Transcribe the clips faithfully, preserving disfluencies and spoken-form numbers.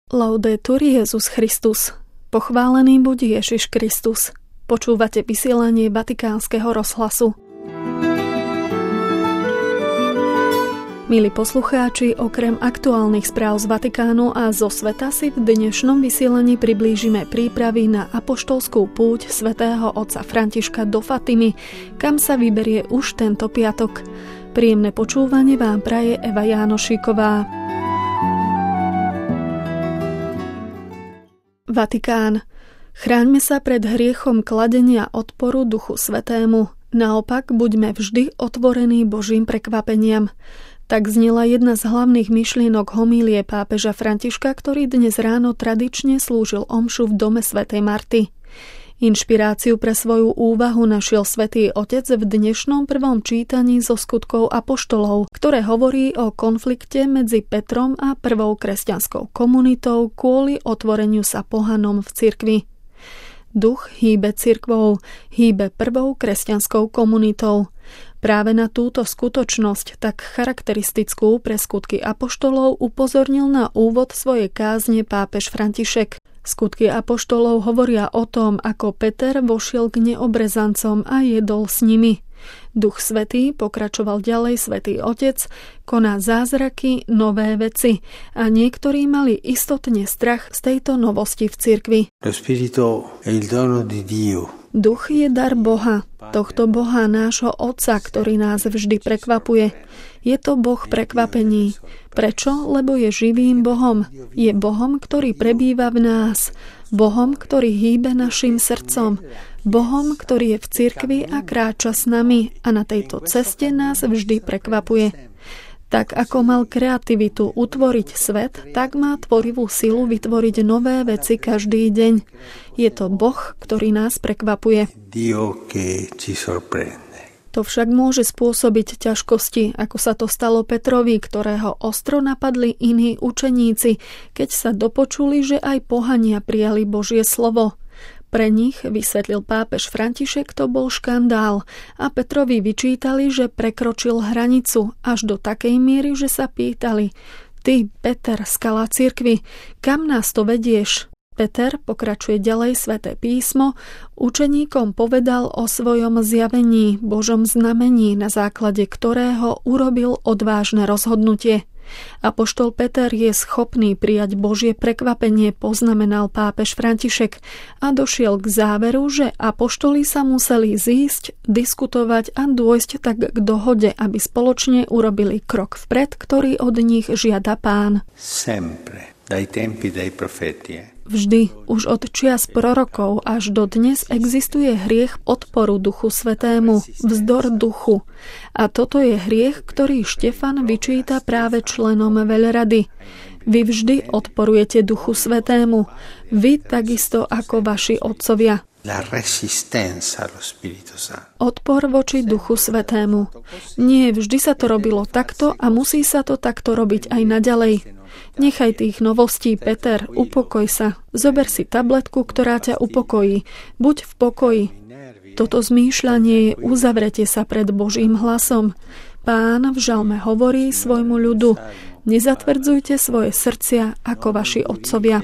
Laudetur Jesus Christus. Pochválený buď Ježiš Kristus. Počúvate vysielanie Vatikánskeho rozhlasu. Milí poslucháči, okrem aktuálnych správ z Vatikánu a zo sveta si v dnešnom vysielaní priblížime prípravy na apoštolskú púť svätého otca Františka do Fatimy, kam sa vyberie už tento piatok. Príjemné počúvanie vám praje Eva Jánošíková. Vatikán. Chráňme sa pred hriechom kladenia odporu Duchu Svätému. Naopak, buďme vždy otvorení Božím prekvapeniam. Tak znela jedna z hlavných myšlienok homílie pápeža Františka, ktorý dnes ráno tradične slúžil omšu v dome svätej Marty. Inšpiráciu pre svoju úvahu našiel Svätý Otec v dnešnom prvom čítaní zo Skutkov apoštolov, ktoré hovorí o konflikte medzi Petrom a prvou kresťanskou komunitou kvôli otvoreniu sa pohanom v cirkvi. Duch hýbe cirkvou, hýbe prvou kresťanskou komunitou. Práve na túto skutočnosť, tak charakteristickú pre Skutky apoštolov, upozornil na úvod svojej kázne pápež František. Skutky apoštolov hovoria o tom, ako Peter vošiel k neobrezancom a jedol s nimi. Duch Svätý, pokračoval ďalej Svätý Otec, koná zázraky, nové veci a niektorí mali istotne strach z tejto novosti v cirkvi. Duch je dar Boha, tohto Boha nášho Otca, ktorý nás vždy prekvapuje. Je to Boh prekvapení. Prečo? Lebo je živým Bohom. Je Bohom, ktorý prebýva v nás. Bohom, ktorý hýbe našim srdcom. Bohom, ktorý je v cirkvi a kráča s nami a na tejto ceste nás vždy prekvapuje. Tak ako mal kreativitu utvoriť svet, tak má tvorivú silu vytvoriť nové veci každý deň. Je to Boh, ktorý nás prekvapuje. To však môže spôsobiť ťažkosti, ako sa to stalo Petrovi, ktorého ostro napadli iní učeníci, keď sa dopočuli, že aj pohania prijali Božie slovo. Pre nich, vysvetlil pápež František, to bol škandál a Petrovi vyčítali, že prekročil hranicu až do takej miery, že sa pýtali: Ty, Peter, skala cirkvi, kam nás to vedieš? Peter, pokračuje ďalej Sväté písmo, učeníkom povedal o svojom zjavení, Božom znamení, na základe ktorého urobil odvážne rozhodnutie. Apoštol Peter je schopný prijať Božie prekvapenie, poznamenal pápež František a došiel k záveru, že apoštoli sa museli zísť, diskutovať a dôjsť tak k dohode, aby spoločne urobili krok vpred, ktorý od nich žiada Pán. Sempre, dai tempi dei profeti. Vždy, už od čias prorokov až do dnes existuje hriech odporu Duchu Svätému, vzdor duchu. A toto je hriech, ktorý Štefan vyčíta práve členom veľrady. Vy vždy odporujete Duchu Svätému. Vy takisto ako vaši otcovia. Odpor voči Duchu Svätému. Nie, vždy sa to robilo takto a musí sa to takto robiť aj naďalej. Nechaj tých novostí, Peter, upokoj sa. Zober si tabletku, ktorá ťa upokojí. Buď v pokoji. Toto zmýšľanie je uzavrete sa pred Božím hlasom. Pán v žalme hovorí svojmu ľudu: nezatvrdzujte svoje srdcia ako vaši otcovia.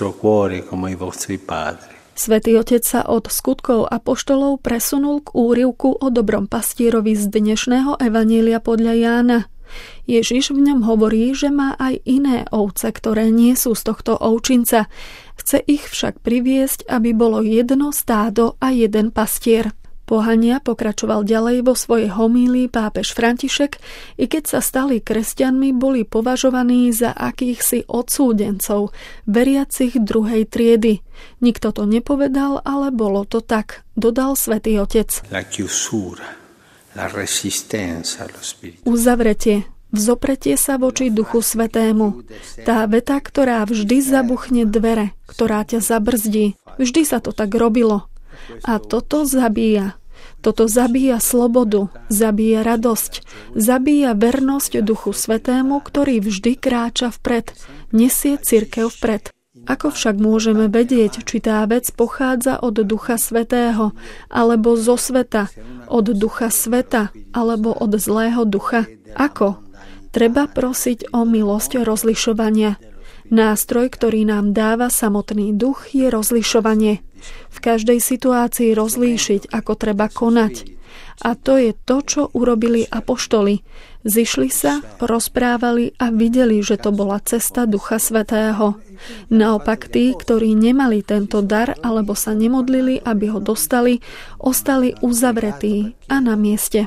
Svätý Otec sa od Skutkov apoštolov presunul k úryvku o dobrom pastierovi z dnešného evanjelia podľa Jána. Ježiš v ňom hovorí, že má aj iné ovce, ktoré nie sú z tohto ovčinca. Chce ich však priviesť, aby bolo jedno stádo a jeden pastier. Pohania, pokračoval ďalej vo svojej homílii pápež František, i keď sa stali kresťanmi, boli považovaní za akýchsi odsúdencov, veriacich druhej triedy. Nikto to nepovedal, ale bolo to tak, dodal Svätý Otec. La chiusura, la resistenza allo spirito. Uzavretie, vzopretie sa voči Duchu Svätému. Tá veta, ktorá vždy zabuchne dvere, ktorá ťa zabrzdí. Vždy sa to tak robilo. A toto zabíja. Toto zabíja slobodu, zabíja radosť, zabíja vernosť Duchu Svätému, ktorý vždy kráča vpred, nesie cirkev vpred. Ako však môžeme vedieť, či tá vec pochádza od Ducha Svätého, alebo zo sveta, od Ducha sveta, alebo od zlého ducha? Ako? Treba prosiť o milosť rozlišovania. Nástroj, ktorý nám dáva samotný duch, je rozlišovanie. V každej situácii rozlíšiť, ako treba konať. A to je to, čo urobili apoštoli. Zišli sa, rozprávali a videli, že to bola cesta Ducha Svätého. Naopak tí, ktorí nemali tento dar alebo sa nemodlili, aby ho dostali, ostali uzavretí a na mieste.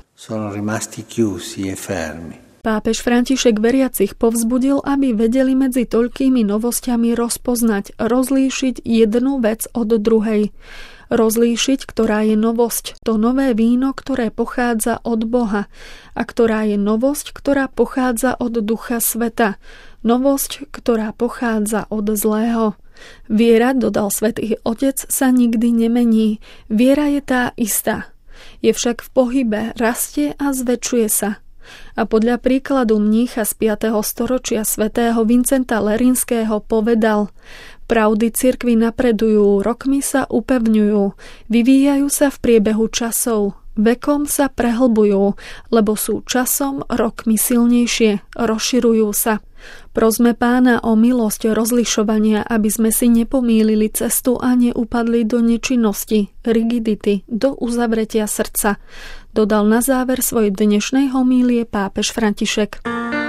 Pápež František veriacich povzbudil, aby vedeli medzi toľkými novosťami rozpoznať, rozlíšiť jednu vec od druhej. Rozlíšiť, ktorá je novosť, to nové víno, ktoré pochádza od Boha, a ktorá je novosť, ktorá pochádza od Ducha Sveta, novosť, ktorá pochádza od zlého. Viera, dodal Svätý Otec, sa nikdy nemení. Viera je tá istá. Je však v pohybe, rastie a zväčšuje sa. A podľa príkladu mnícha z piateho storočia svätého Vincenta Lerinského povedal: pravdy cirkvi napredujú, rokmi sa upevňujú, vyvíjajú sa v priebehu časov, vekom sa prehlbujú, lebo sú časom rokmi silnejšie, rozširujú sa. Prosme Pána o milosť rozlišovania, aby sme si nepomýlili cestu a neupadli do nečinnosti, rigidity, do uzavretia srdca, dodal na záver svojej dnešnej homílie pápež František.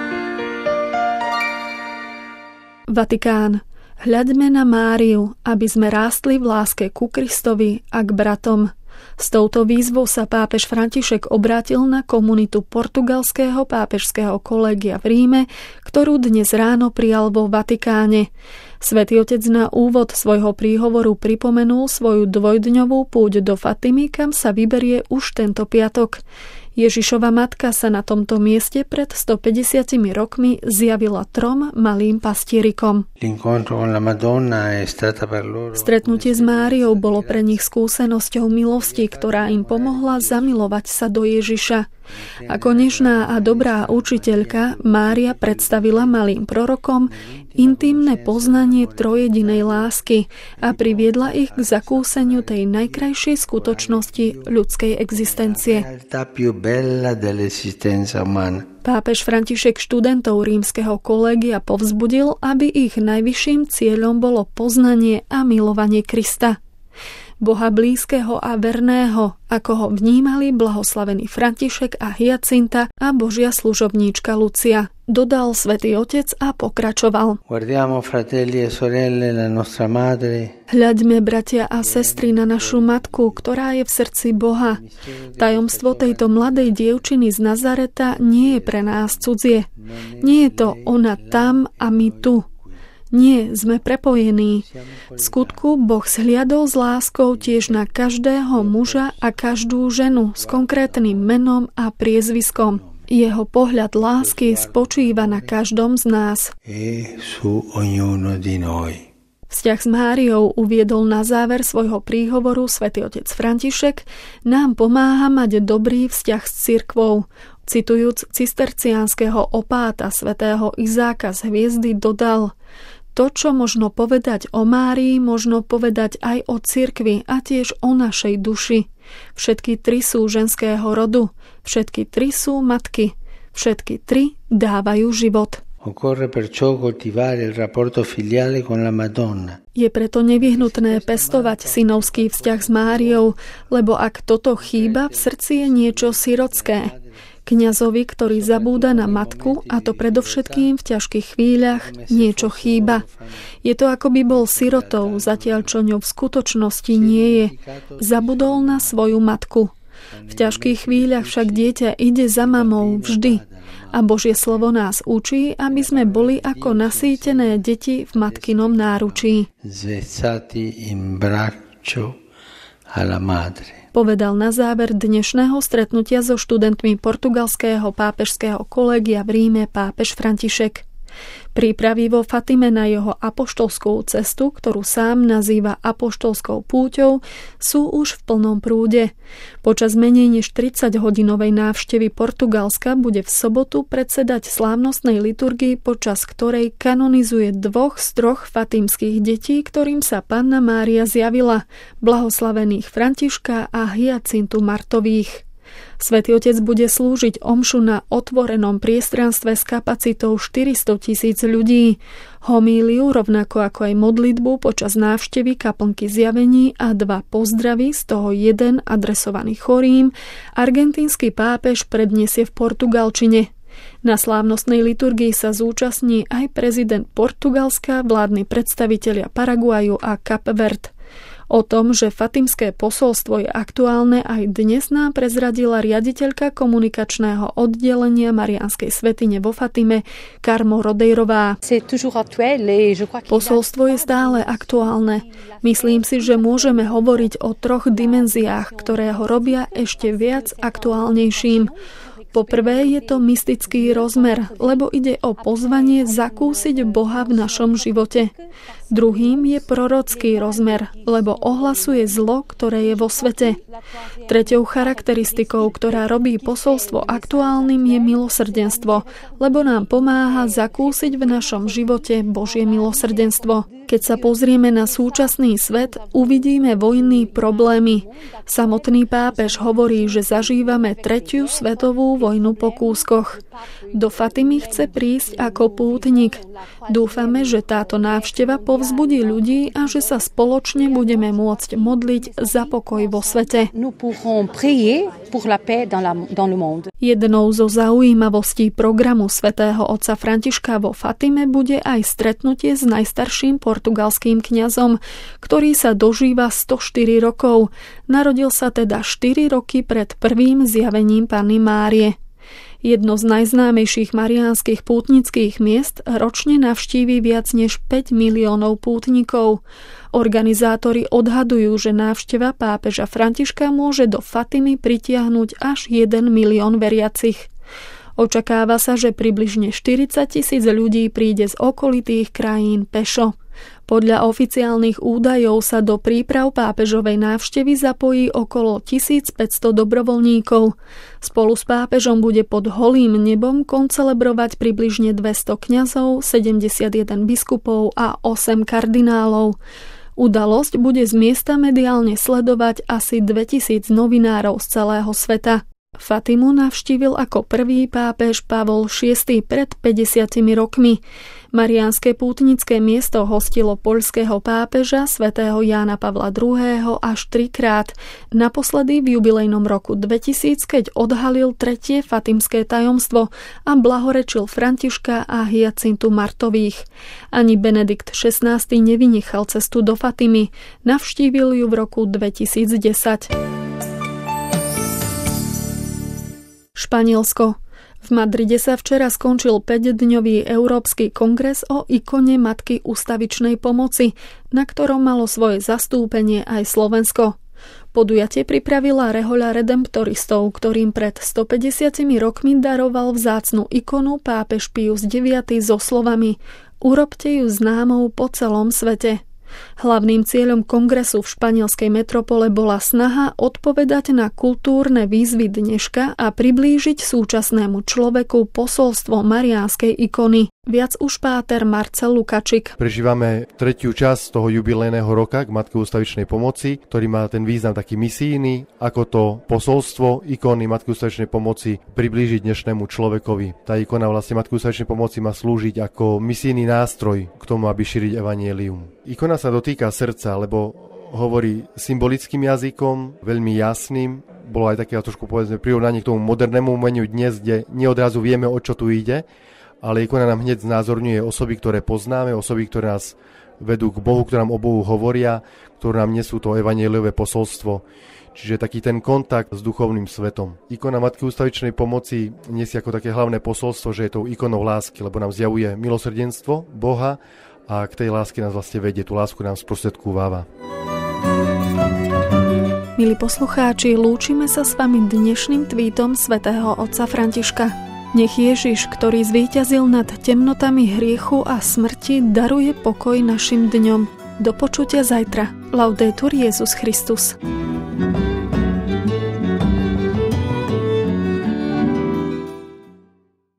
Vatikán. Hľaďme na Máriu, aby sme rástli v láske ku Kristovi a k bratom. S touto výzvou sa pápež František obrátil na komunitu portugalského pápežského kolégia v Ríme, ktorú dnes ráno prijal vo Vatikáne. Svätý Otec na úvod svojho príhovoru pripomenul svoju dvojdňovú púť do Fatimy, kam sa vyberie už tento piatok. Ježišova matka sa na tomto mieste pred stopäťdesiatimi rokmi zjavila trom malým pastierikom. Stretnutie s Máriou bolo pre nich skúsenosťou milosti, ktorá im pomohla zamilovať sa do Ježiša. Ako nežná a dobrá učiteľka, Mária predstavila malým prorokom intimné poznanie trojedinej lásky a priviedla ich k zakúseniu tej najkrajšej skutočnosti ľudskej existencie. Pápež František študentov rímskeho kolégia povzbudil, aby ich najvyšším cieľom bolo poznanie a milovanie Krista. Boha blízkeho a verného, ako ho vnímali blahoslavený František a Hyacinta a Božia služobníčka Lucia, dodal Svätý Otec a pokračoval. Hľaďme, bratia a sestry, na našu matku, ktorá je v srdci Boha. Tajomstvo tejto mladej dievčiny z Nazareta nie je pre nás cudzie. Nie je to ona tam a my tu. Nie, sme prepojení. V skutku Boh zhliadol s láskou tiež na každého muža a každú ženu s konkrétnym menom a priezviskom. Jeho pohľad lásky spočíva na každom z nás. Vzťah s Máriou uviedol na záver svojho príhovoru Svätý Otec František, nám pomáha mať dobrý vzťah s cirkvou. Citujúc cisterciánskeho opáta svätého Izáka z Hviezdy dodal: to, čo možno povedať o Márii, možno povedať aj o cirkvi a tiež o našej duši. Všetky tri sú ženského rodu, všetky tri sú matky, všetky tri dávajú život. Je preto nevyhnutné pestovať synovský vzťah s Máriou, lebo ak toto chýba, v srdci je niečo sirotské. Kňazovi, ktorý zabúda na matku, a to predovšetkým v ťažkých chvíľach, niečo chýba. Je to, ako by bol sirotou, zatiaľ čo ňou v skutočnosti nie je. Zabudol na svoju matku. V ťažkých chvíľach však dieťa ide za mamou vždy. A Božie slovo nás učí, aby sme boli ako nasýtené deti v matkinom náručí. Povedal na záver dnešného stretnutia so študentmi portugalského pápežského kolégia v Ríme pápež František. Prípravy vo Fatime na jeho apoštolskú cestu, ktorú sám nazýva apoštolskou púťou, sú už v plnom prúde. Počas menej než tridsaťhodinovej návštevy Portugalska bude v sobotu predsedať slávnostnej liturgii, počas ktorej kanonizuje dvoch z troch fatimských detí, ktorým sa Panna Mária zjavila, blahoslavených Františka a Hyacintu Martových. Svätý Otec bude slúžiť omšu na otvorenom priestranstve s kapacitou štyristo tisíc ľudí. Homíliu, rovnako ako aj modlitbu počas návštevy kaplnky Zjavení a dva pozdravy, z toho jeden adresovaný chorým, argentínsky pápež predniesie v portugalčine. Na slávnostnej liturgii sa zúčastní aj prezident Portugalska, vládni predstavitelia Paraguaju a Kap Verd. O tom, že fatimské posolstvo je aktuálne, aj dnes nám prezradila riaditeľka komunikačného oddelenia Mariánskej svätyne vo Fatime Carmo Rodeirová. Posolstvo je stále aktuálne. Myslím si, že môžeme hovoriť o troch dimenziách, ktoré ho robia ešte viac aktuálnejším. Poprvé je to mystický rozmer, lebo ide o pozvanie zakúsiť Boha v našom živote. Druhým je prorocký rozmer, lebo ohlasuje zlo, ktoré je vo svete. Treťou charakteristikou, ktorá robí posolstvo aktuálnym, je milosrdenstvo, lebo nám pomáha zakúsiť v našom živote Božie milosrdenstvo. Keď sa pozrieme na súčasný svet, uvidíme vojny, problémy. Samotný pápež hovorí, že zažívame tretiu svetovú vojnu po kúskoch. Do Fatimy chce prísť ako pútnik. Dúfame, že táto návšteva povzbudí ľudí a že sa spoločne budeme môcť modliť za pokoj vo svete. Jednou zo zaujímavostí programu svätého otca Františka vo Fatime bude aj stretnutie s najstarším portugalským kňazom, ktorý sa dožíva sto štyri rokov. Narodil sa teda štyri roky pred prvým zjavením Panny Márie. Jedno z najznámejších mariánskych pútnických miest ročne navštíví viac než päť miliónov pútnikov. Organizátori odhadujú, že návšteva pápeža Františka môže do Fatimy pritiahnuť až jeden milión veriacich. Očakáva sa, že približne štyridsať tisíc ľudí príde z okolitých krajín pešo. Podľa oficiálnych údajov sa do príprav pápežovej návštevy zapojí okolo tisícpäťsto dobrovoľníkov. Spolu s pápežom bude pod holým nebom koncelebrovať približne dvesto kňazov, sedemdesiatjeden biskupov a osem kardinálov. Udalosť bude z miesta mediálne sledovať asi dvetisíc novinárov z celého sveta. Fatimu navštívil ako prvý pápež Pavol šiesty pred päťdesiatimi rokmi. Mariánske pútnické miesto hostilo poľského pápeža svätého Jána Pavla druhého. až trikrát. Naposledy v jubilejnom roku dvetisíc, keď odhalil tretie fatimské tajomstvo a blahorečil Františka a Hyacintu Martových. Ani Benedikt šestnásty nevynechal cestu do Fatimy. Navštívil ju v roku dvetisícdesať. Španielsko. V Madride sa včera skončil päťdňový Európsky kongres o ikone Matky ústavičnej pomoci, na ktorom malo svoje zastúpenie aj Slovensko. Podujatie pripravila rehoľa redemptoristov, ktorým pred stopäťdesiatimi rokmi daroval vzácnu ikonu pápež Pius deviaty so slovami: Urobte ju známou po celom svete. Hlavným cieľom kongresu v španielskej metropole bola snaha odpovedať na kultúrne výzvy dneška a priblížiť súčasnému človeku posolstvo mariánskej ikony. Viac už páter Marcel Lukačik. Prežívame tretiu časť toho jubilejného roka k Matke ústavičnej pomoci, ktorý má ten význam taký misijný, ako to posolstvo ikony Matky ústavičnej pomoci priblížiť dnešnému človekovi. Tá ikona vlastne Matky ústavičnej pomoci má slúžiť ako misijný nástroj k tomu, aby šíriť evanjelium. Ikona sa dotýka srdca, lebo hovorí symbolickým jazykom, veľmi jasným. Bolo aj také trošku povedzme prirovnanie k tomu modernému umeniu dnes, kde neodrazu vieme, o čo tu ide, ale ikona nám hneď znázorňuje osoby, ktoré poznáme, osoby, ktoré nás vedú k Bohu, ktoré nám o Bohu hovoria, ktoré nám nesú to evanjeliové posolstvo. Čiže taký ten kontakt s duchovným svetom. Ikona Matky ústavičnej pomoci nesie ako také hlavné posolstvo, že je tou ikonou lásky, lebo nám zjavuje milosrdenstvo Boha a k tej láske nás vlastne vedie, tú lásku nám sprostredkúváva. Milí poslucháči, lúčime sa s vami dnešným tweetom svätého otca Františka. Nech Ježiš, ktorý zvíťazil nad temnotami hriechu a smrti, daruje pokoj našim dňom. Do počutia zajtra. Laudetur Jesus Christus.